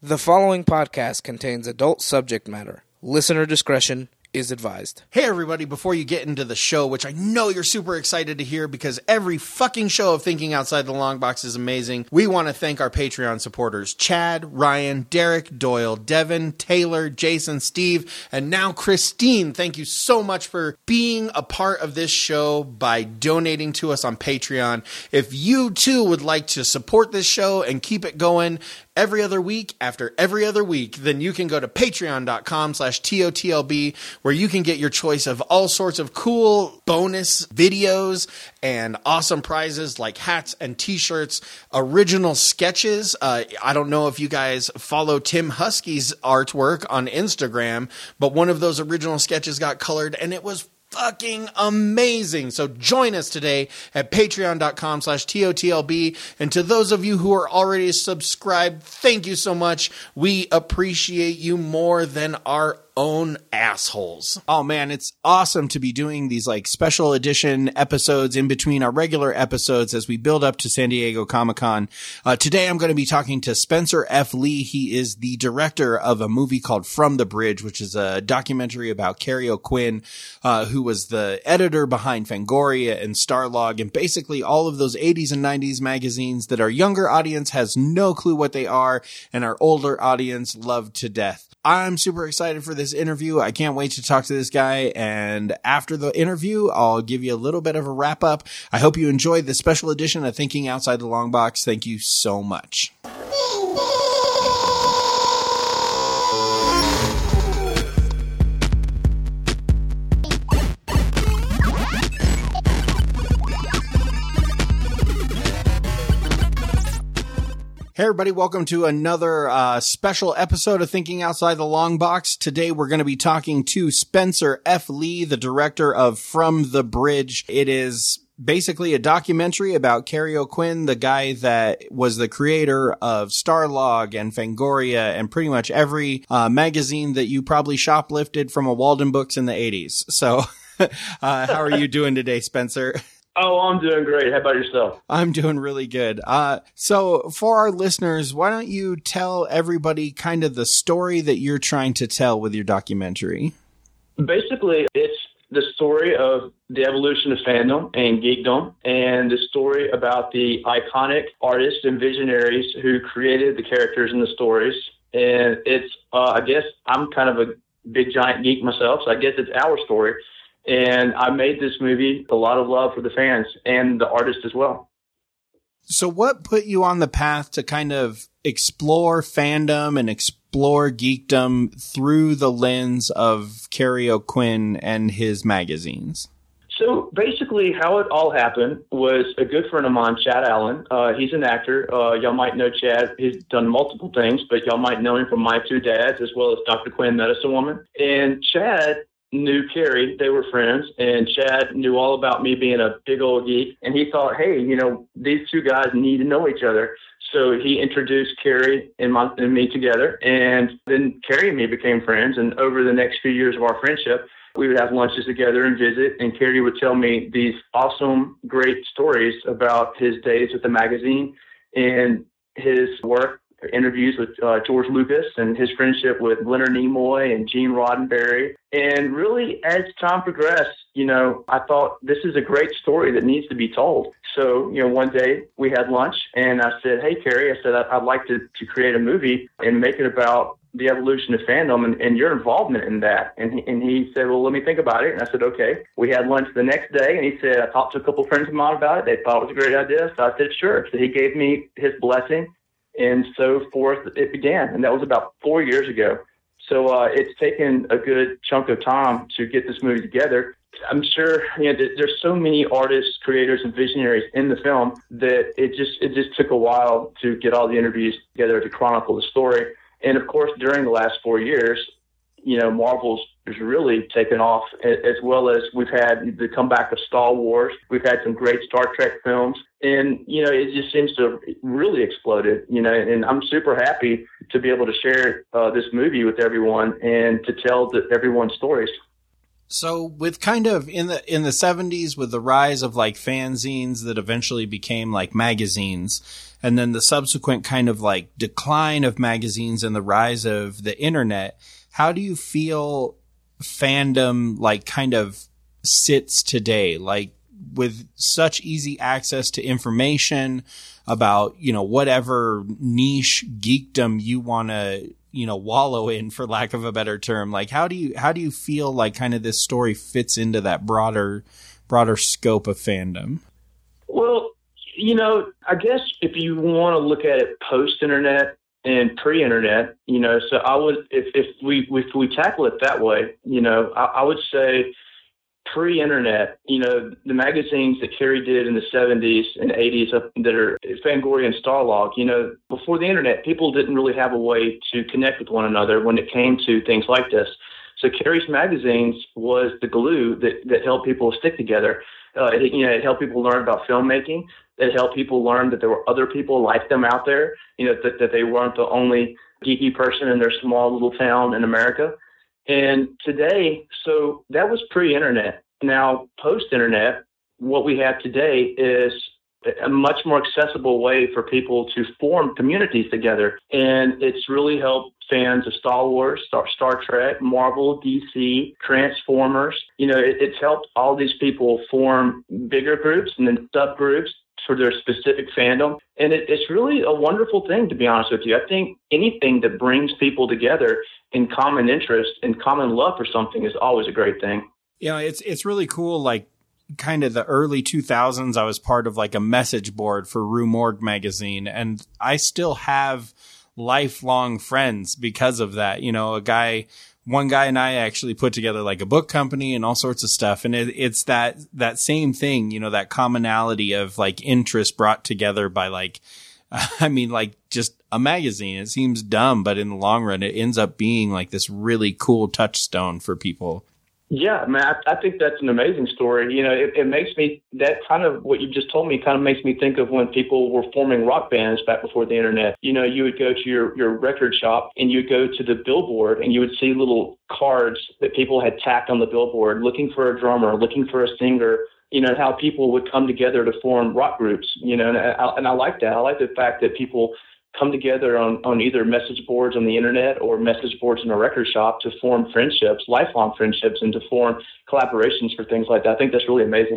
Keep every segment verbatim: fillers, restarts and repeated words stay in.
The following podcast contains adult subject matter. Listener discretion is advised. Hey everybody, before you get into the show, which I know you're super excited to hear because every fucking show of Thinking Outside the Long Box is amazing, we want to thank our Patreon supporters, Chad, Ryan, Derek, Doyle, Devin, Taylor, Jason, Steve, and now Christine. Thank you so much for being a part of this show by donating to us on Patreon. If you too would like to support this show and keep it going every other week after every other week, then you can go to patreon.com slash TOTLB, where you can get your choice of all sorts of cool bonus videos and awesome prizes like hats and t-shirts, original sketches. Uh, I don't know if you guys follow Tim Husky's artwork on Instagram, but one of those original sketches got colored and it was fucking amazing. So join us today at patreon.com slash TOTLB. And to those of you who are already subscribed, thank you so much. We appreciate you more than our own assholes. Oh man, it's awesome to be doing these like special edition episodes in between our regular episodes as we build up to San Diego Comic-Con. Uh, today I'm going to be talking to Spencer F. Lee. He is the director of a movie called From the Bridge, which is a documentary about Kerry O'Quinn, uh, who was the editor behind Fangoria and Starlog and basically all of those eighties and nineties magazines that our younger audience has no clue what they are and our older audience love to death. I'm super excited for this interview. I can't wait to talk to this guy. And after the interview, I'll give you a little bit of a wrap up. I hope you enjoyed the special edition of Thinking Outside the Long Box. Thank you so much. Hey everybody, welcome to another uh, special episode of Thinking Outside the Long Box. Today we're going to be talking to Spencer F. Lee, the director of From the Bridge. It is basically a documentary about Kerry O'Quinn, the guy that was the creator of Starlog and Fangoria and pretty much every uh, magazine that you probably shoplifted from a Walden Books in the eighties. So uh, how are you doing today, Spencer? Oh, I'm doing great. How about yourself? I'm doing really good. Uh, so for our listeners, why don't you tell everybody kind of the story that you're trying to tell with your documentary? Basically, it's the story of the evolution of fandom and geekdom and the story about the iconic artists and visionaries who created the characters in the stories. And it's, uh, I guess I'm kind of a big giant geek myself, so I guess it's our story. And I made this movie with a lot of love for the fans and the artists as well. So what put you on the path to kind of explore fandom and explore geekdom through the lens of Kerry O'Quinn and his magazines? So basically how it all happened was a good friend of mine, Chad Allen. Uh, he's an actor. Uh, y'all might know Chad. He's done multiple things, but y'all might know him from My Two Dads as well as Doctor Quinn, Medicine Woman. And Chad knew Kerry, they were friends, and Chad knew all about me being a big old geek, and he thought, hey, you know, these two guys need to know each other. So he introduced Kerry and, my, and me together, and then Kerry and me became friends, and over the next few years of our friendship, we would have lunches together and visit, and Kerry would tell me these awesome, great stories about his days with the magazine and his work, interviews with uh, George Lucas and his friendship with Leonard Nimoy and Gene Roddenberry. And really, as time progressed, you know, I thought this is a great story that needs to be told. So, you know, one day we had lunch and I said, hey, Kerry, I said, I'd like to, to create a movie and make it about the evolution of fandom and, and your involvement in that. And he, and he said, well, let me think about it. And I said, okay. We had lunch the next day and he said, I talked to a couple friends of mine about it. They thought it was a great idea. So I said, sure. So he gave me his blessing. And so forth, it began. And that was about four years ago. So uh, it's taken a good chunk of time to get this movie together. I'm sure you know, there's so many artists, creators, and visionaries in the film that it just it just took a while to get all the interviews together to chronicle the story. And, of course, during the last four years, you know, Marvel's has really taken off, as well as we've had the comeback of Star Wars. We've had some great Star Trek films. And, you know, it just seems to have really exploded, you know, and I'm super happy to be able to share uh, this movie with everyone and to tell the, everyone's stories. So with kind of in the in the seventies, with the rise of like fanzines that eventually became like magazines, and then the subsequent kind of like decline of magazines and the rise of the internet, how do you feel fandom like kind of sits today? Like with such easy access to information about, you know, whatever niche geekdom you want to, you know, wallow in, for lack of a better term. Like, how do you, how do you feel like kind of this story fits into that broader, broader scope of fandom? Well, you know, I guess if you want to look at it post-internet and pre-internet, you know, so I would, if, if we, if we tackle it that way, you know, I, I would say pre-internet, you know, the magazines that Carrie did in the seventies and eighties up that are Fangoria and Starlog, you know, before the internet, people didn't really have a way to connect with one another when it came to things like this. So Carrie's magazines was the glue that, that helped people stick together. Uh, it, you know, it helped people learn about filmmaking. It helped people learn that there were other people like them out there, you know, that, that they weren't the only geeky person in their small little town in America. And today, so that was pre-internet. Now, post-internet, what we have today is a much more accessible way for people to form communities together. And it's really helped fans of Star Wars, Star, Star Trek, Marvel, D C, Transformers. You know, it, it's helped all these people form bigger groups and then subgroups for their specific fandom. And it, it's really a wonderful thing, to be honest with you. I think anything that brings people together in common interest and common love for something is always a great thing. You know, it's it's really cool. Like, kind of the early two thousands, I was part of like a message board for Rue Morgue magazine, and I still have lifelong friends because of that. You know, a guy, one guy and I actually put together like a book company and all sorts of stuff. And it, it's that, that same thing, you know, that commonality of like interest brought together by like, I mean, like just a magazine. It seems dumb, but in the long run, it ends up being like this really cool touchstone for people. Yeah, man, I, I think that's an amazing story. You know, it, it makes me, that kind of what you just told me kind of makes me think of when people were forming rock bands back before the internet. You know, you would go to your, your record shop and you would go to the billboard and you would see little cards that people had tacked on the billboard looking for a drummer, looking for a singer, you know, how people would come together to form rock groups, you know, and I, and I like that. I like the fact that people come together on, on either message boards on the internet or message boards in a record shop to form friendships, lifelong friendships, and to form collaborations for things like that. I think that's really amazing.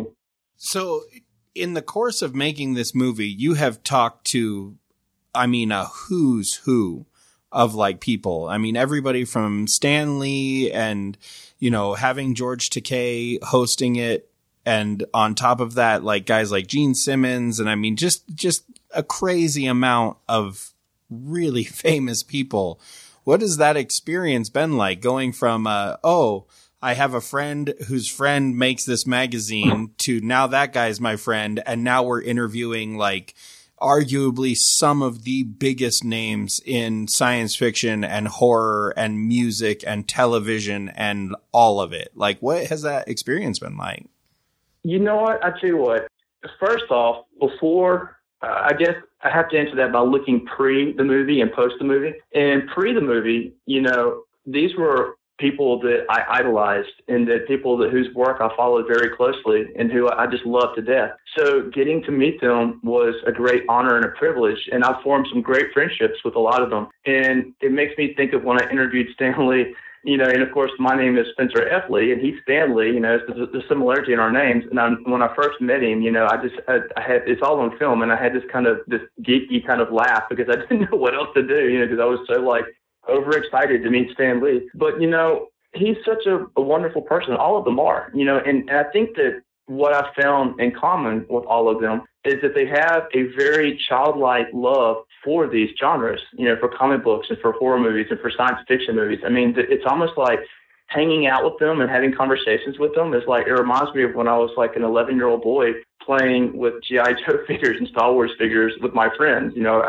So in the course of making this movie, you have talked to, I mean, a who's who of like people. I mean, everybody from Stan Lee and, you know, having George Takei hosting it. And on top of that, like guys like Gene Simmons. And I mean, just, just a crazy amount of really famous people. What has that experience been like going from, uh, oh, I have a friend whose friend makes this magazine to now that guy's my friend. And now we're interviewing like arguably some of the biggest names in science fiction and horror and music and television and all of it. Like, what has that experience been like? You know what? I tell you what, first off, before, uh, I guess I have to answer that by looking pre the movie and post the movie. And pre the movie, you know, these were people that I idolized and that people that whose work I followed very closely and who I just loved to death. So getting to meet them was a great honor and a privilege. And I formed some great friendships with a lot of them. And it makes me think of when I interviewed Stan Lee. You know, and of course, my name is Spencer F. Lee, and he's Stan Lee. You know, it's the, the similarity in our names. And I, when I first met him, you know, I just, I, I had, it's all on film, and I had this kind of, this geeky kind of laugh because I didn't know what else to do, you know, because I was so, like, overexcited to meet Stan Lee. But, you know, he's such a, a wonderful person. All of them are, you know, and, and I think that what I found in common with all of them is that they have a very childlike love for these genres, you know, for comic books and for horror movies and for science fiction movies. I mean, it's almost like hanging out with them and having conversations with them is like, it reminds me of when I was like an eleven-year-old boy playing with G I. Joe figures and Star Wars figures with my friends, you know, out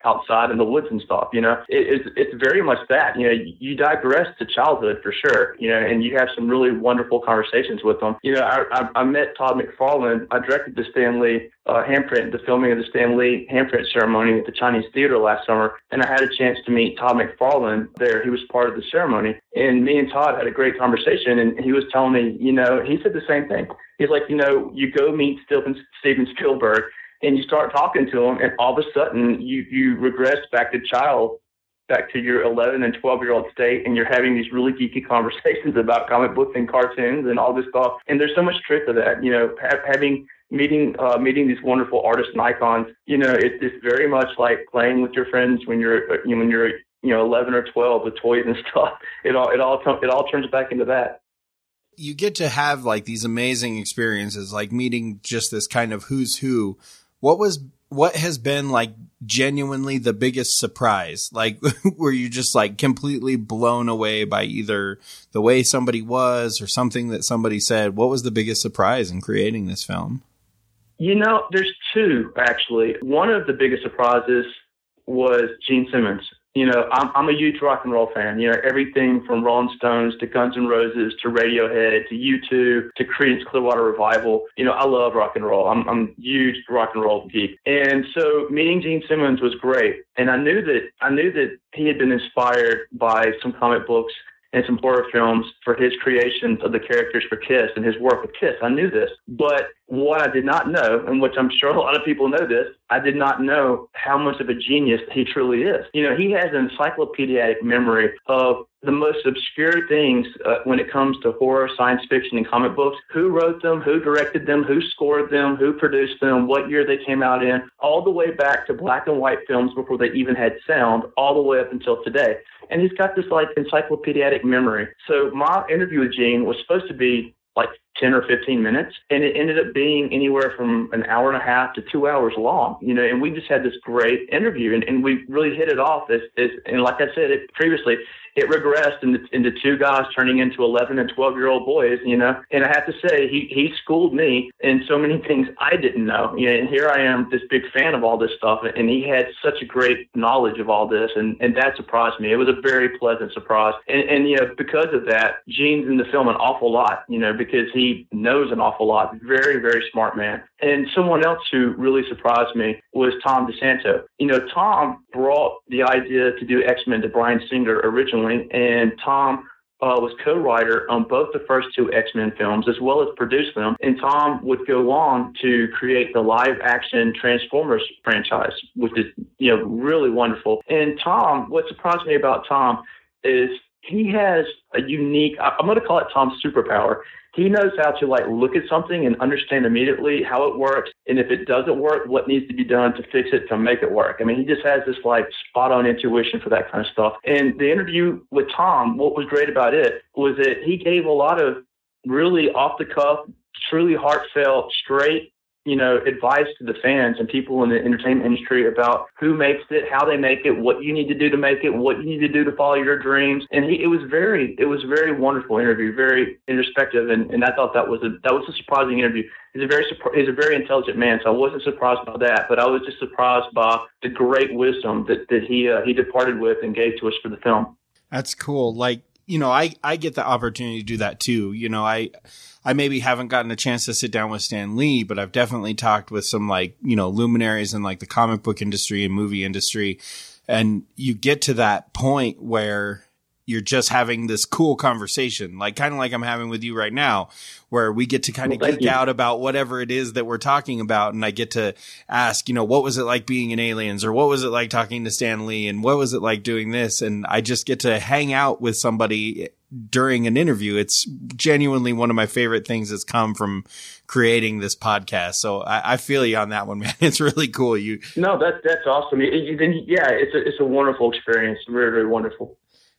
outside in the woods and stuff. You know, it, it's it's very much that. You know, you, you digress to childhood for sure. You know, and you have some really wonderful conversations with them. You know, I I, I met Todd McFarlane. I directed the Stan Lee uh, handprint, the filming of the Stan Lee handprint ceremony at the Chinese Theater last summer, and I had a chance to meet Todd McFarlane there. He was part of the ceremony, and me and Todd had a great conversation, and he was telling me, you know, he said the same thing. He's like, you know, you go meet Steven, Steven Spielberg, and you start talking to him, and all of a sudden you, you regress back to child, back to your eleven and twelve year old state, and you're having these really geeky conversations about comic books and cartoons and all this stuff. And there's so much truth to that, you know, ha- having meeting uh, meeting these wonderful artists and icons. You know, it, it's very much like playing with your friends when you're you know, when you're you know eleven or twelve with toys and stuff. It all it all it all turns back into that. You get to have like these amazing experiences, like meeting just this kind of who's who. What was, what has been like genuinely the biggest surprise? Like, were you just like completely blown away by either the way somebody was or something that somebody said? What was the biggest surprise in creating this film? You know, there's two, actually. One of the biggest surprises was Gene Simmons. You know, I'm, I'm a huge rock and roll fan. You know, everything from Rolling Stones to Guns N' Roses to Radiohead to U two to Creedence Clearwater Revival. You know, I love rock and roll. I'm, I'm a huge rock and roll geek. And so meeting Gene Simmons was great. And I knew that I knew that he had been inspired by some comic books and some horror films for his creations of the characters for Kiss and his work with Kiss. I knew this. But what I did not know, and which I'm sure a lot of people know this, I did not know how much of a genius he truly is. You know, he has an encyclopedic memory of the most obscure things uh, when it comes to horror, science fiction, and comic books. Who wrote them, who directed them, who scored them, who produced them, what year they came out in, all the way back to black and white films before they even had sound, all the way up until today. And he's got this like encyclopedic memory. So my interview with Gene was supposed to be like ten or fifteen minutes, and it ended up being anywhere from an hour and a half to two hours long, you know, and we just had this great interview, and, and we really hit it off as, as and like I said it previously, it regressed into, into two guys turning into eleven and twelve year old boys, you know, and I have to say he, he schooled me in so many things I didn't know, you know, and here I am, this big fan of all this stuff, and he had such a great knowledge of all this, and, and that surprised me. It was a very pleasant surprise, and, and, you know, because of that, Gene's in the film an awful lot, you know, because he knows an awful lot, very, very smart man. And someone else who really surprised me was Tom DeSanto. You know, Tom brought the idea to do X-Men to Bryan Singer originally, and Tom uh, was co-writer on both the first two X-Men films as well as produced them. And Tom would go on to create the live-action Transformers franchise, which is, you know, really wonderful. And Tom, what surprised me about Tom is he has a unique, I'm going to call it Tom's superpower. He knows how to like look at something and understand immediately how it works, and if it doesn't work, what needs to be done to fix it to make it work. I mean, he just has this like spot on intuition for that kind of stuff. And the interview with Tom, what was great about it was that he gave a lot of really off the cuff, truly heartfelt, straight, you know, advice to the fans and people in the entertainment industry about who makes it, how they make it, what you need to do to make it, what you need to do to follow your dreams. And he, it was very, it was a very wonderful interview, very introspective, and, and I thought that was a that was a surprising interview. He's a very he's a very intelligent man, so I wasn't surprised by that, but I was just surprised by the great wisdom that that he uh, he departed with and gave to us for the film. That's cool. Like, you know, I I get the opportunity to do that too. You know, I. I maybe haven't gotten a chance to sit down with Stan Lee, but I've definitely talked with some like, you know, luminaries in like the comic book industry and movie industry. And you get to that point where you're just having this cool conversation, like kind of like I'm having with you right now, where we get to kind of well, geek you. out about whatever it is that we're talking about. And I get to ask, you know, what was it like being in Aliens, or what was it like talking to Stan Lee, and what was it like doing this? And I just get to hang out with somebody during an interview. It's genuinely one of my favorite things that's come from creating this podcast. So I, I feel you on that one, man. It's really cool. You no, that's that's awesome. It, it, yeah, it's a it's a wonderful experience. Very very wonderful.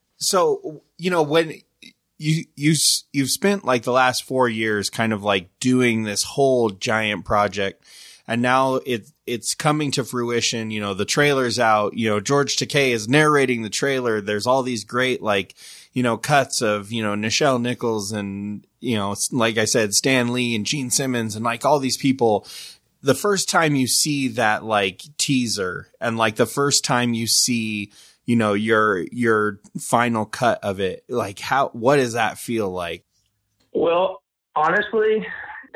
So, you know, when you, you, you've spent like the last four years kind of like doing this whole giant project, and now it, it's coming to fruition. You know, the trailer's out, you know, George Takei is narrating the trailer. There's all these great, like, you know, cuts of, you know, Nichelle Nichols and, you know, like I said, Stan Lee and Gene Simmons and like all these people the first time you see that like teaser and like the first time you see, you know, your, your final cut of it, like how, what does that feel like? Well, honestly,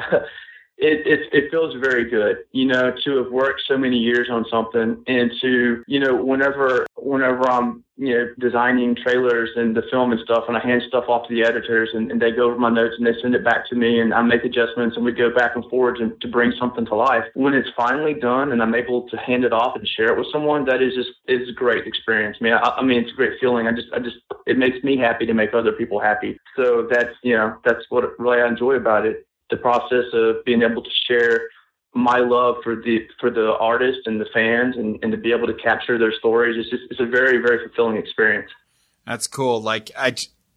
It, it it feels very good, you know, to have worked so many years on something, and to, you know, whenever whenever I'm, you know, designing trailers and the film and stuff, and I hand stuff off to the editors, and, and they go over my notes and they send it back to me, and I make adjustments, and we go back and forth to, to bring something to life. When it's finally done and I'm able to hand it off and share it with someone, that is just is a great experience. I mean, I, I mean, it's a great feeling. I just I just it makes me happy to make other people happy. So that's, you know, that's what really I enjoy about it. The process of being able to share my love for the for the artist and the fans, and, and to be able to capture their stories, it's just it's a very, very fulfilling experience. That's cool. Like I,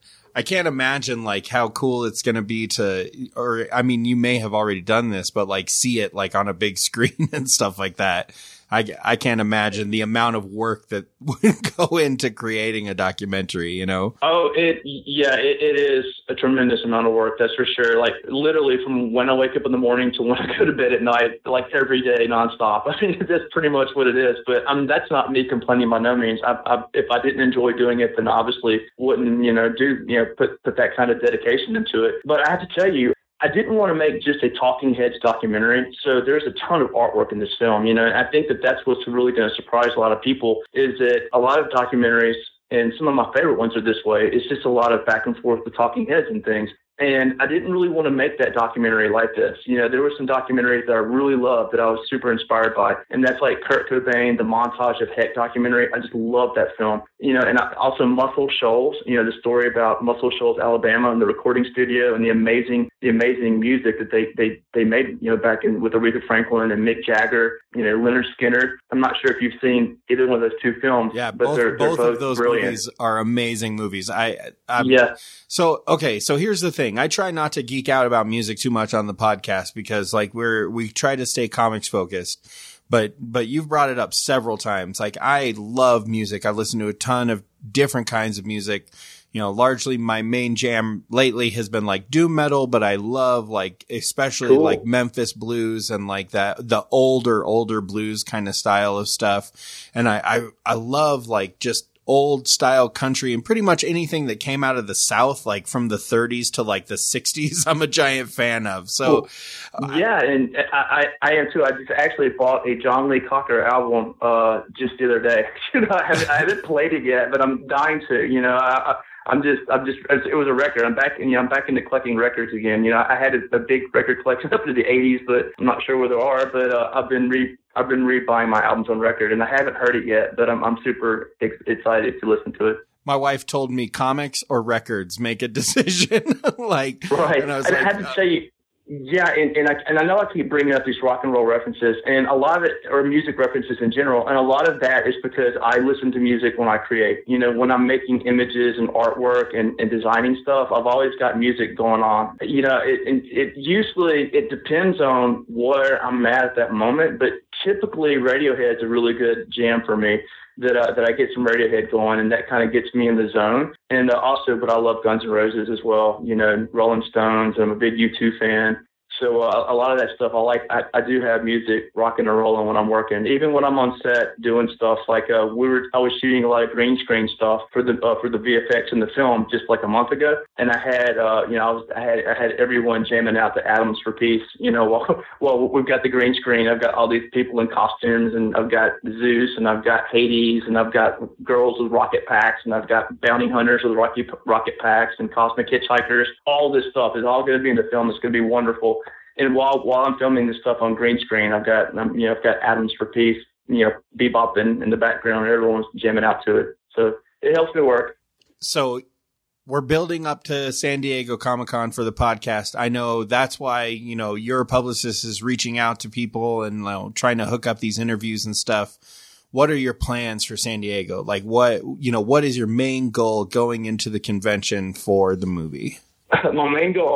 I can't imagine like how cool it's going to be to, or I mean, you may have already done this, but like see it like on a big screen and stuff like that. I, I can't imagine the amount of work that would go into creating a documentary, you know? Oh, it, yeah, it, it is a tremendous amount of work. That's for sure. Like literally from when I wake up in the morning to when I go to bed at night, like every day nonstop. I mean, that's pretty much what it is. But I mean, that's not me complaining by no means. I, I, if I didn't enjoy doing it, then obviously wouldn't, you know, do, you know, put, put that kind of dedication into it. But I have to tell you, I didn't want to make just a talking heads documentary. So there's a ton of artwork in this film, you know, and I think that that's what's really going to surprise a lot of people, is that a lot of documentaries, and some of my favorite ones are this way, it's just a lot of back and forth with talking heads and things. And I didn't really want to make that documentary like this. You know, there were some documentaries that I really loved that I was super inspired by. And that's like Kurt Cobain, the Montage of Heck documentary. I just love that film. You know, and I, also Muscle Shoals, you know, the story about Muscle Shoals, Alabama, and the recording studio, and the amazing, the amazing music that they, they, they made, you know, back in with Aretha Franklin and Mick Jagger, you know, Leonard Skinner. I'm not sure if you've seen either one of those two films. Yeah, but both, they're, they're both, both of those brilliant. movies are amazing movies. I, I yeah. So, okay. So here's the thing. I try not to geek out about music too much on the podcast because like we're, we try to stay comics focused, but, but you've brought it up several times. Like I love music. I've listened to a ton of different kinds of music. You know, largely my main jam lately has been like doom metal, but I love like, especially cool. like Memphis blues and like that, the older, older blues kind of style of stuff. And I, I, I love like just old style country and pretty much anything that came out of the South, like from the thirties to like the sixties, I'm a giant fan of. So cool. yeah, I, and I, I am too. I just actually bought a John Lee Cocker album uh, just the other day. you know, I haven't, I haven't played it yet, but I'm dying to. You know, I, I, I'm just, I'm just. It was a record. I'm back, you know, I'm back into collecting records again. You know, I had a, a big record collection up to the eighties, but I'm not sure where there are. But uh, I've been re. I've been re-buying my albums on record, and I haven't heard it yet, but I'm I'm super ex- excited to listen to it. My wife told me comics or records, make a decision. like, right. And I was and like, I have to say, yeah, and, and I and I know I keep bringing up these rock and roll references, and a lot of it, or music references in general, and a lot of that is because I listen to music when I create. You know, when I'm making images and artwork and, and designing stuff, I've always got music going on. You know, it, it it usually it depends on where I'm at at that moment, but typically Radiohead's a really good jam for me. That uh, that I get some Radiohead going, and that kind of gets me in the zone. And uh, also, but I love Guns N' Roses as well. You know, Rolling Stones. I'm a big U two fan. So uh, a lot of that stuff, I like. I, I do have music rocking and rolling when I'm working. Even when I'm on set doing stuff like uh, we were, I was shooting a lot of green screen stuff for the uh, for the V F X in the film just like a month ago, and I had uh, you know I was I had I had everyone jamming out the Atoms for Peace. You know, while while we've got the green screen, I've got all these people in costumes, and I've got Zeus, and I've got Hades, and I've got girls with rocket packs, and I've got bounty hunters with rocket rocket packs, and cosmic hitchhikers. All this stuff is all going to be in the film. It's going to be wonderful. And while while I'm filming this stuff on green screen, I've got um, you know I've got Atoms for Peace, you know, bebopping in the background, and everyone's jamming out to it. So it helps me work. So we're building up to San Diego Comic-Con for the podcast. I know that's why you know your publicist is reaching out to people and you know, trying to hook up these interviews and stuff. What are your plans for San Diego? Like what you know, what is your main goal going into the convention for the movie? My main goal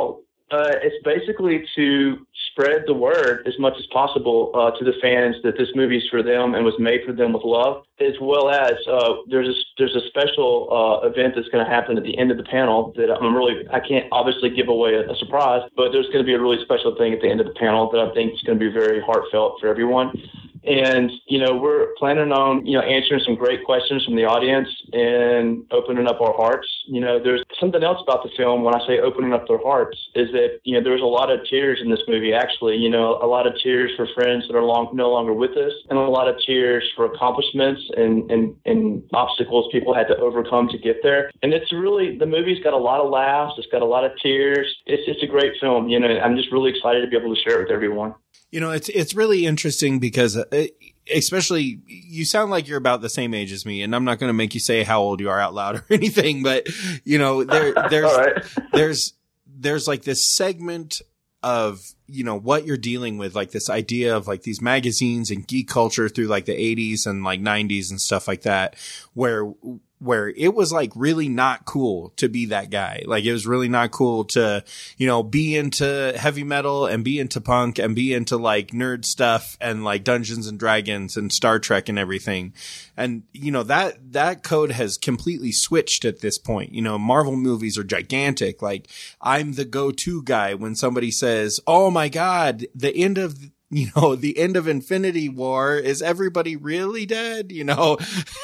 Uh, it's basically to spread the word as much as possible uh, to the fans that this movie is for them and was made for them with love, as well as uh, there's a, there's a special uh, event that's going to happen at the end of the panel that I'm really, I can't obviously give away a, a surprise, but there's going to be a really special thing at the end of the panel that I think is going to be very heartfelt for everyone. And, you know, we're planning on, you know, answering some great questions from the audience and opening up our hearts. You know, there's something else about the film when I say opening up their hearts is that, you know, there's a lot of tears in this movie, actually, you know, a lot of tears for friends that are long, no longer with us, and a lot of tears for accomplishments and, and, and obstacles people had to overcome to get there. And it's really, the movie's got a lot of laughs. It's got a lot of tears. It's it's a great film, you know, I'm just really excited to be able to share it with everyone. You know, it's it's really interesting because, uh, especially, you sound like you're about the same age as me, and I'm not going to make you say how old you are out loud or anything, but you know, there there's right. there's there's like this segment of, you know, what you're dealing with, like this idea of like these magazines and geek culture through like the eighties and like nineties and stuff like that, where where it was like really not cool to be that guy. Like it was really not cool to, you know, be into heavy metal and be into punk and be into like nerd stuff and like Dungeons and Dragons and Star Trek and everything. And, you know, that, that code has completely switched at this point. You know, Marvel movies are gigantic. Like I'm the go-to guy when somebody says, oh my God, the end of you know, the end of Infinity War, is everybody really dead? You know,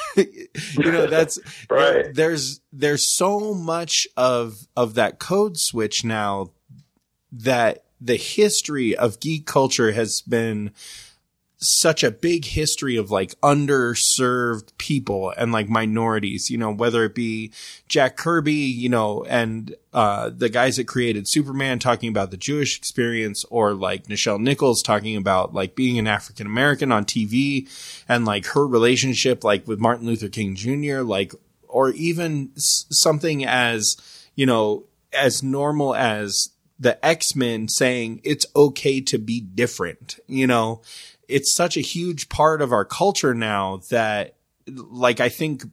you know, that's right. there, there's, there's so much of, of that code switch now that the history of geek culture has been such a big history of like underserved people and like minorities, you know, whether it be Jack Kirby, you know, and, uh, the guys that created Superman talking about the Jewish experience, or like Nichelle Nichols talking about like being an African American on T V and like her relationship, like with Martin Luther King Junior, like, or even s- something as, you know, as normal as the X-Men saying it's okay to be different, you know. It's such a huge part of our culture now that, like, I think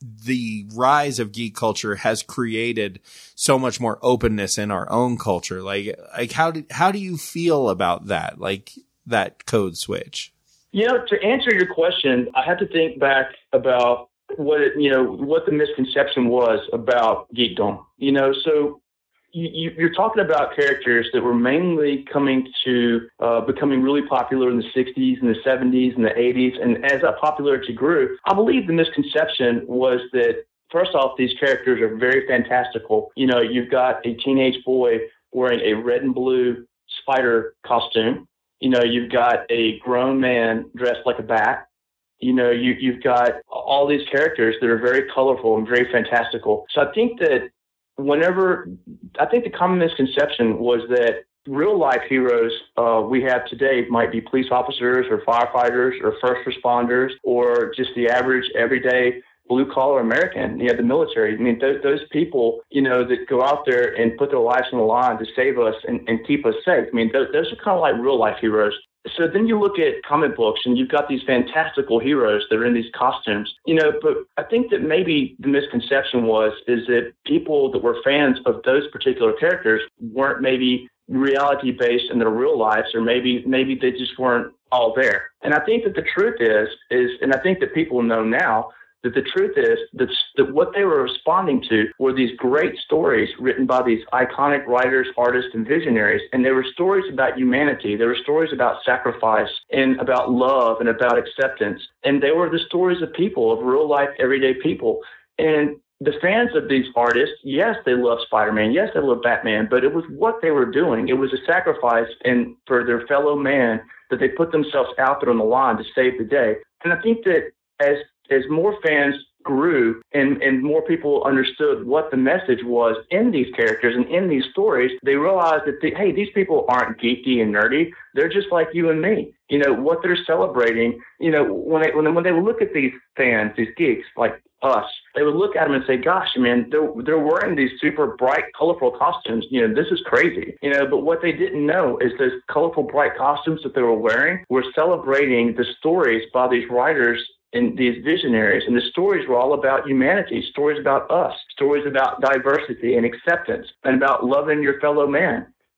the rise of geek culture has created so much more openness in our own culture. Like, like how do, how do you feel about that? Like that code switch? You know, to answer your question, I have to think back about what it, you know, what the misconception was about geekdom. You know, so You, you're talking about characters that were mainly coming to uh, becoming really popular in the sixties and the seventies and the eighties. And as that popularity grew, I believe the misconception was that, first off, these characters are very fantastical. You know, you've got a teenage boy wearing a red and blue spider costume. You know, you've got a grown man dressed like a bat. You know, you, you've got all these characters that are very colorful and very fantastical. So I think that whenever, I think the common misconception was that real life heroes uh, we have today might be police officers or firefighters or first responders or just the average everyday blue collar American, you know, the military. I mean, th- those people, you know, that go out there and put their lives on the line to save us and, and keep us safe. I mean, th- those are kind of like real life heroes. So then you look at comic books and you've got these fantastical heroes that are in these costumes, you know, but I think that maybe the misconception was, is that people that were fans of those particular characters weren't maybe reality based in their real lives, or maybe, maybe they just weren't all there. And I think that the truth is, is, and I think that people know now, that the truth is that, that what they were responding to were these great stories written by these iconic writers, artists, and visionaries. And they were stories about humanity. They were stories about sacrifice and about love and about acceptance. And they were the stories of people, of real life, everyday people. And the fans of these artists, yes, they love Spider-Man. Yes, they love Batman. But it was what they were doing. It was a sacrifice and for their fellow man that they put themselves out there on the line to save the day. And I think that as as more fans grew and, and more people understood what the message was in these characters and in these stories, they realized that, they, hey, these people aren't geeky and nerdy. They're just like you and me. You know, what they're celebrating, you know, when they, when they, when they would look at these fans, these geeks like us, they would look at them and say, gosh, man, they're, they're wearing these super bright, colorful costumes. You know, this is crazy. You know, but what they didn't know is those colorful, bright costumes that they were wearing were celebrating the stories by these writers and these visionaries. And the stories were all about humanity, stories about us, stories about diversity and acceptance, and about loving your fellow man.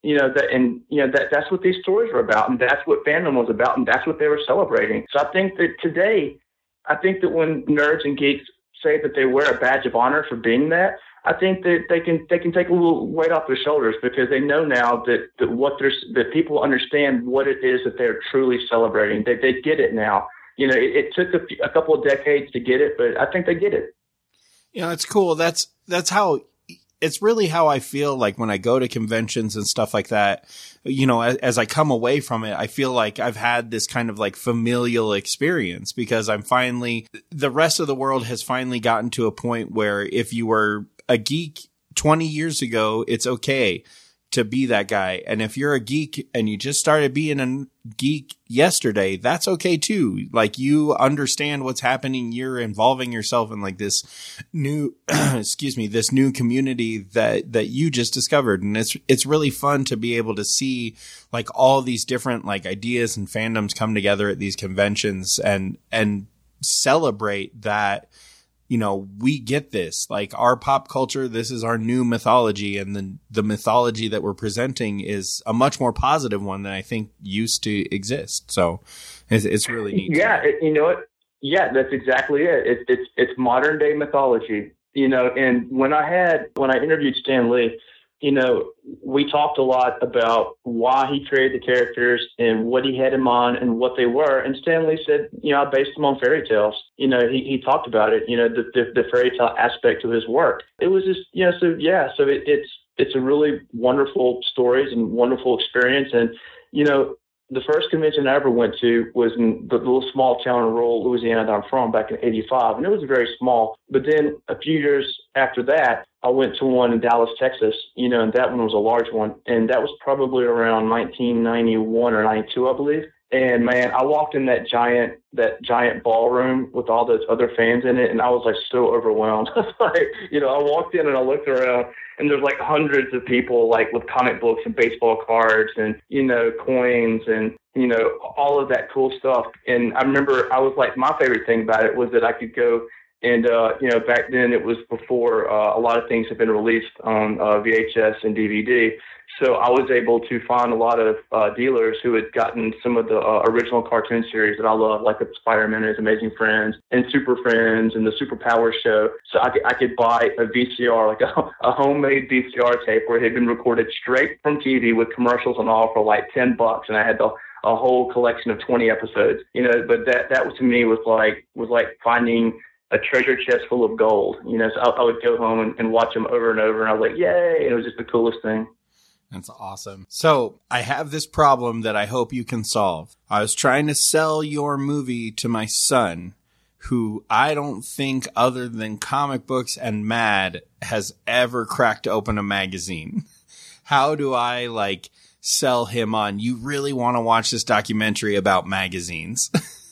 You know, that, and, you know, that that's what these stories were about, and that's what fandom was about, and that's what they were celebrating. So I think that today, I think that when nerds and geeks say that they wear a badge of honor for being that, I think that they can they can take a little weight off their shoulders, because they know now that, that what there's that people understand what it is that they're truly celebrating. They they get it now. You know, it, it took a, few, a couple of decades to get it, but I think they get it. You know, it's cool. That's that's how. It's really how I feel like when I go to conventions and stuff like that. You know, as, as I come away from it, I feel like I've had this kind of like familial experience, because I'm finally, the rest of the world has finally gotten to a point where if you were a geek twenty years ago, it's okay to be that guy. And if you're a geek and you just started being a geek yesterday, that's okay too. Like, you understand what's happening. You're involving yourself in like this new, excuse me, this new community that, that you just discovered. And it's, it's really fun to be able to see like all these different like ideas and fandoms come together at these conventions and, and celebrate that. You know, we get this, like our pop culture, this is our new mythology, and the the mythology that we're presenting is a much more positive one than I think used to exist. So it's, it's really neat. Yeah, it, you know what? Yeah, that's exactly it. it. It's it's modern day mythology, you know, and when I had, when I interviewed Stan Lee, you know, we talked a lot about why he created the characters and what he had in mind and what they were. And Stan Lee said, you know, I based them on fairy tales. You know, he, he talked about it, you know, the, the, the fairy tale aspect of his work. It was just, you know, so yeah, so it, it's, it's a really wonderful stories and wonderful experience. And, you know, the first convention I ever went to was in the little small town in rural Louisiana that I'm from back in eighty-five. And it was very small. But then a few years after that, I went to one in Dallas, Texas, you know, and that one was a large one. And that was probably around nineteen ninety-one or ninety-two, I believe. And man, I walked in that giant, that giant ballroom with all those other fans in it, and I was like so overwhelmed. Like, you know, I walked in and I looked around, and there's like hundreds of people like with comic books and baseball cards and, you know, coins and, you know, all of that cool stuff. And I remember I was like, my favorite thing about it was that I could go and, uh, you know, back then it was before uh, a lot of things had been released on uh, V H S and D V D. So I was able to find a lot of uh, dealers who had gotten some of the uh, original cartoon series that I love, like Spider-Man and His Amazing Friends and Super Friends and the Super Power Show. So I could, I could buy a V C R, like a, a homemade V C R tape where it had been recorded straight from T V with commercials and all for like ten bucks. And I had the, a whole collection of twenty episodes, you know, but that, that was, to me was like, was like finding a treasure chest full of gold, you know. So I, I would go home and, and watch them over and over. And I was like, yay. And it was just the coolest thing. That's awesome. So I have this problem that I hope you can solve. I was trying to sell your movie to my son, who I don't think, other than comic books and Mad, has ever cracked open a magazine. How do I like sell him on, you really want to watch this documentary about magazines?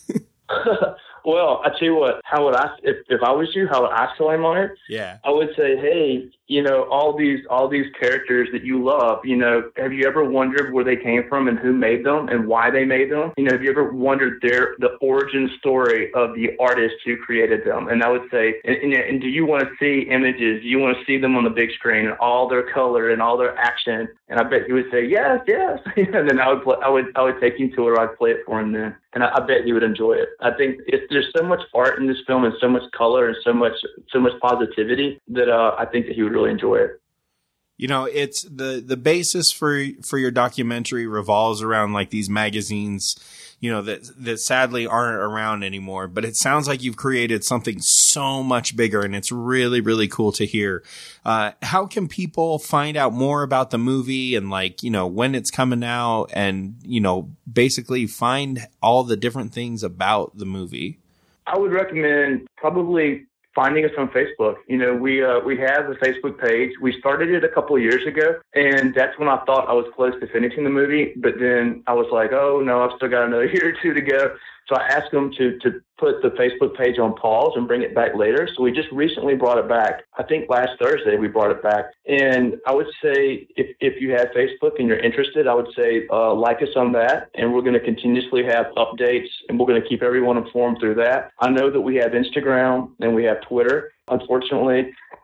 Well, I tell you what, how would I, if, if I was you, how would I sell him on it? Yeah. I would say, hey, you know, all these, all these characters that you love, you know, have you ever wondered where they came from and who made them and why they made them? You know, have you ever wondered their, the origin story of the artist who created them? And I would say, and, and, and do you want to see images? Do you want to see them on the big screen and all their color and all their action? And I bet he would say, yes, yes. And then I would, play, I would, I would take him to it, or I'd play it for him then. And I, I bet he would enjoy it. I think it's, there's so much art in this film and so much color and so much, so much positivity that uh, I think that he would really enjoy it. You know, it's the, the basis for, for your documentary revolves around like these magazines, you know, that, that sadly aren't around anymore, but it sounds like you've created something so much bigger, and it's really, really cool to hear. Uh, how can people find out more about the movie and like, you know, when it's coming out and, you know, basically find all the different things about the movie? I would recommend probably finding us on Facebook. You know, we uh, we have a Facebook page. We started it a couple of years ago, and that's when I thought I was close to finishing the movie. But then I was like, oh, no, I've still got another year or two to go. So I asked them to, to put the Facebook page on pause and bring it back later. So we just recently brought it back. I think last Thursday we brought it back. And I would say if, if you have Facebook and you're interested, I would say uh, like us on that. And we're going to continuously have updates, and we're going to keep everyone informed through that. I know that we have Instagram and we have Twitter. Unfortunately,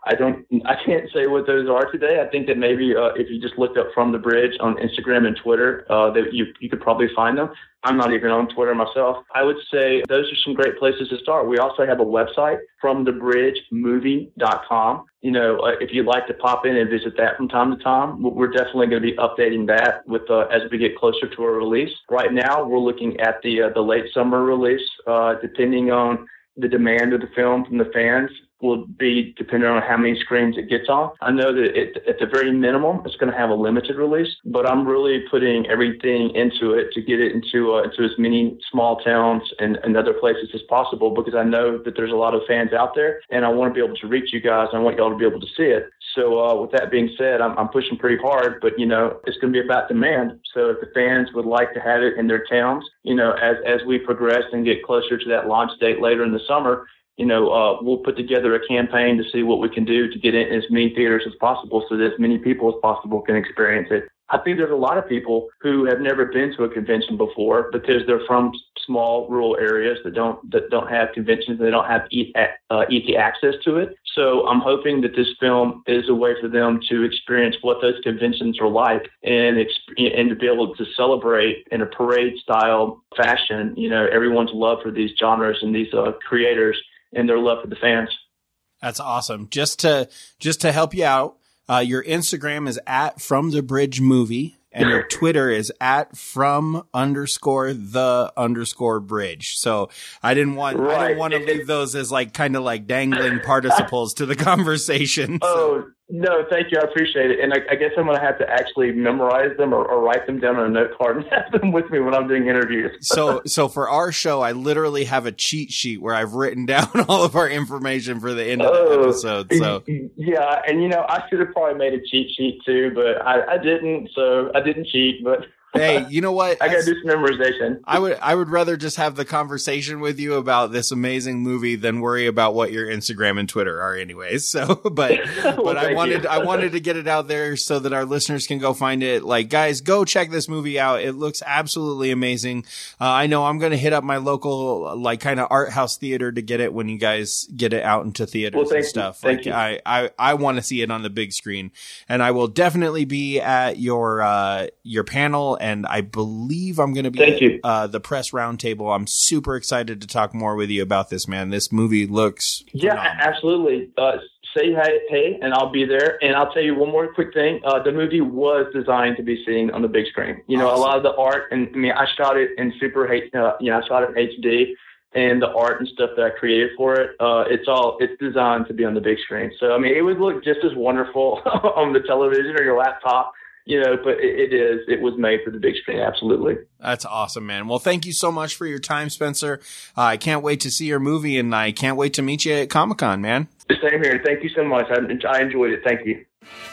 I don't, I can't say what those are today. I think that maybe uh, if you just looked up From the Bridge on Instagram and Twitter, uh, that you you could probably find them. I'm not even on Twitter myself. I would say those are some great places to start. We also have a website, from the bridge movie dot com. You know, uh, if you'd like to pop in and visit that from time to time, we're definitely going to be updating that with uh, as we get closer to a release. Right now, we're looking at the uh, the late summer release, uh, depending on the demand of the film from the fans. Will be dependent on how many screens it gets on. I know that it, at the very minimum, it's going to have a limited release, but I'm really putting everything into it to get it into uh, into as many small towns and, and other places as possible, because I know that there's a lot of fans out there, and I want to be able to reach you guys. I want y'all to be able to see it. So uh, with that being said, I'm, I'm pushing pretty hard, but, you know, it's going to be about demand. So if the fans would like to have it in their towns, you know, as, as we progress and get closer to that launch date later in the summer, you know, uh, we'll put together a campaign to see what we can do to get it in as many theaters as possible so that as many people as possible can experience it. I think there's a lot of people who have never been to a convention before because they're from small rural areas that don't that don't have conventions. They don't have e- uh, easy access to it. So I'm hoping that this film is a way for them to experience what those conventions are like and exp- and to be able to celebrate in a parade style fashion, you know, everyone's love for these genres and these uh, creators and their love for the fans. That's awesome. Just to just to help you out, uh, your Instagram is at From the Bridge Movie, and your Twitter is at from underscore the underscore bridge. So I didn't want right. I didn't want to leave those as like kind of like dangling participles to the conversation. So. Oh no, thank you. I appreciate it. And I, I guess I'm going to have to actually memorize them or, or write them down on a note card and have them with me when I'm doing interviews. so, so for our show, I literally have a cheat sheet where I've written down all of our information for the end of oh, the episode. So yeah, and you know, I should have probably made a cheat sheet too, but I, I didn't. So I didn't cheat, but. Hey, you know what? I got to do some memorization. I would I would rather just have the conversation with you about this amazing movie than worry about what your Instagram and Twitter are anyways. So, but well, but I wanted I wanted to get it out there so that our listeners can go find it. Like, guys, go check this movie out. It looks absolutely amazing. Uh, I know I'm going to hit up my local like kind of art house theater to get it when you guys get it out into theaters well, and stuff. You. Thank like you. I I I want to see it on the big screen, and I will definitely be at your uh your panel. And I believe I'm going to be Thank at you. Uh, the press roundtable. I'm super excited to talk more with you about this, man. This movie looks yeah, phenomenal. absolutely. Uh, say hey, hey, and I'll be there. And I'll tell you one more quick thing. Uh, the movie was designed to be seen on the big screen. You know, awesome. A lot of the art, and I mean, I shot it in super, H- uh, you know, I shot it in H D. And the art and stuff that I created for it, uh, it's all it's designed to be on the big screen. So I mean, it would look just as wonderful on the television or your laptop. You know, but it, it is. It was made for the big screen. Absolutely. That's awesome, man. Well, thank you so much for your time, Spencer. Uh, I can't wait to see your movie, and I can't wait to meet you at Comic-Con, man. The same here. Thank you so much. I, I enjoyed it. Thank you.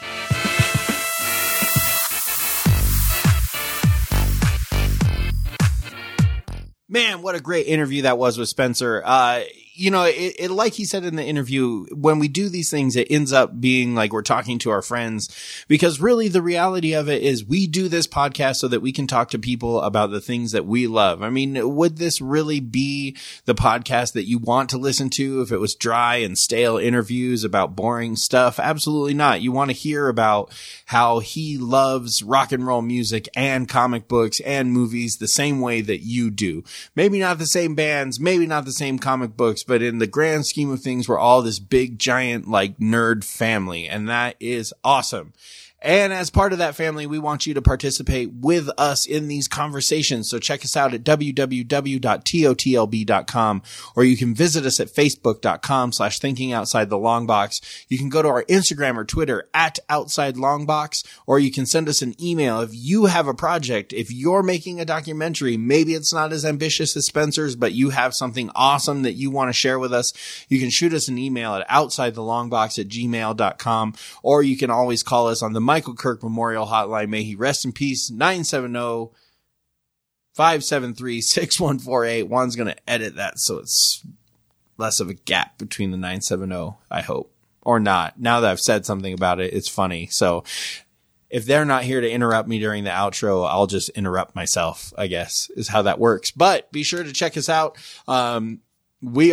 Man, what a great interview that was with Spencer. Uh, you know, it, it, like he said in the interview, when we do these things, it ends up being like we're talking to our friends, because really the reality of it is we do this podcast so that we can talk to people about the things that we love. I mean, would this really be the podcast that you want to listen to if it was dry and stale interviews about boring stuff? Absolutely not. You want to hear about how he loves rock and roll music and comic books and movies the same way that you do. Maybe not the same bands, maybe not the same comic books, but in the grand scheme of things, we're all this big, giant, like, nerd family, and that is awesome. And as part of that family, we want you to participate with us in these conversations. So check us out at w w w dot totlb dot com, or you can visit us at facebook dot com slash thinking outside the long box. You can go to our Instagram or Twitter at outside long box, or you can send us an email. If you have a project, if you're making a documentary, maybe it's not as ambitious as Spencer's, but you have something awesome that you want to share with us, you can shoot us an email at outside the long box at gmail dot com, or you can always call us on the Michael Kirk Memorial Hotline. May he rest in peace. nine seven zero, five seven three, six one four eight. Juan's going to edit that so it's less of a gap between the nine seven zero, I hope. Or not. Now that I've said something about it, it's funny. So if they're not here to interrupt me during the outro, I'll just interrupt myself, I guess, is how that works. But be sure to check us out. Um, we are so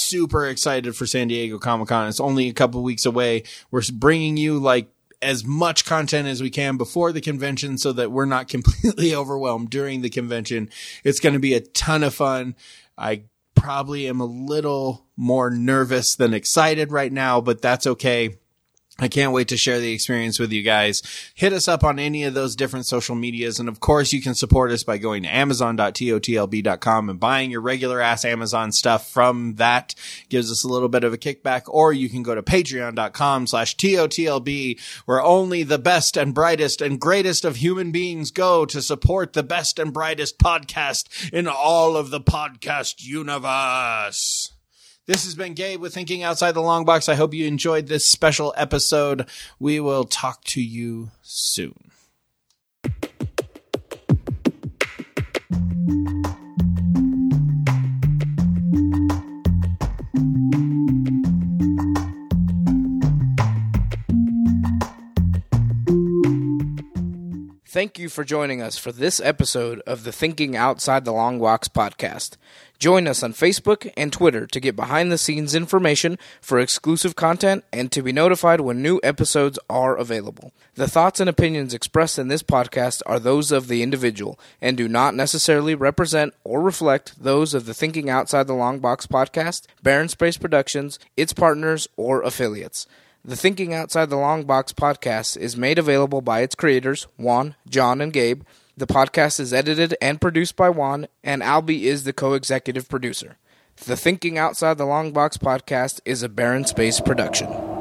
super excited for San Diego Comic-Con. It's only a couple weeks away. We're bringing you like as much content as we can before the convention so that we're not completely overwhelmed during the convention. It's going to be a ton of fun. I probably am a little more nervous than excited right now, but that's okay. I can't wait to share the experience with you guys. Hit us up on any of those different social medias. And of course, you can support us by going to amazon dot totlb dot com and buying your regular ass Amazon stuff from that. Gives us a little bit of a kickback. Or you can go to patreon dot com slash T O T L B, where only the best and brightest and greatest of human beings go to support the best and brightest podcast in all of the podcast universe. This has been Gabe with Thinking Outside the Long Box. I hope you enjoyed this special episode. We will talk to you soon. Thank you for joining us for this episode of the Thinking Outside the Long Box podcast. Join us on Facebook and Twitter to get behind-the-scenes information for exclusive content and to be notified when new episodes are available. The thoughts and opinions expressed in this podcast are those of the individual and do not necessarily represent or reflect those of the Thinking Outside the Long Box podcast, Barren Space Productions, its partners, or affiliates. The Thinking Outside the Long Box podcast is made available by its creators, Juan, John, and Gabe. The podcast is edited and produced by Juan, and Albie is the co-executive producer. The Thinking Outside the Long Box podcast is a Barren Space production.